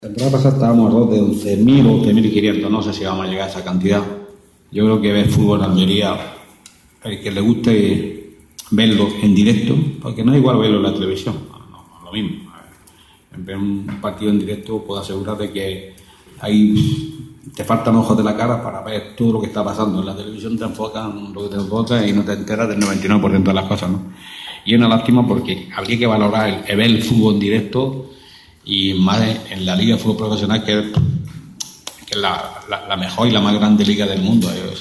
La temporada pasada estábamos alrededor de 11.000 o 11.500, no sé si vamos a llegar a esa cantidad. Yo creo que ver fútbol en Almería, el que le guste verlo en directo, porque no es igual verlo en la televisión, no lo mismo. Ver un partido en directo puedo asegurar de que te faltan ojos de la cara para ver todo lo que está pasando. En la televisión te enfocan lo que te enfocan y no te enteras del 99% de las cosas, ¿no? Y es una lástima porque habría que valorar ver el fútbol en directo, y más en la liga de fútbol profesional, que es la mejor y la más grande liga del mundo.